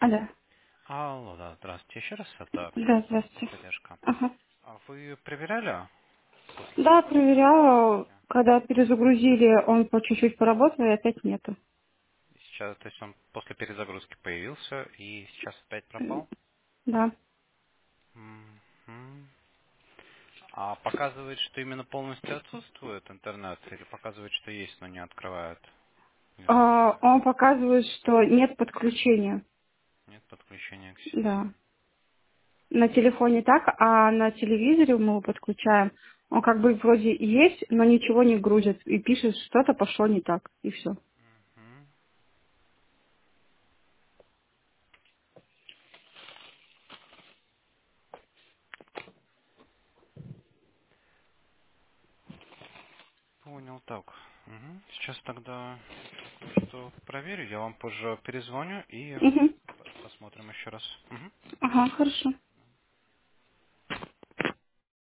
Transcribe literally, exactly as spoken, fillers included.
Алло. Алло, да, здравствуйте еще раз. Это Да, за здравствуйте. задержка. Ага. А вы проверяли после Да, проверяла. перезагрузки? Когда перезагрузили, он по чуть-чуть поработал, и опять нету. Сейчас, то есть он после перезагрузки появился и сейчас опять М, пропал? Да. Мгм. А показывает, что именно полностью отсутствует интернет, или показывает, что есть, но не открывает? Не А, запускает? он показывает, что нет подключения. Нет подключения к сети. Да. На телефоне так, а на телевизоре мы его подключаем. Он как бы вроде есть, но ничего не грузит. И пишет, что-то пошло не так. И все. Мгм. Понял, так. Мгм. Сейчас тогда кое-что проверю. Я вам позже перезвоню и Угу. п- посмотрим еще раз. Мгм. Ага, хорошо.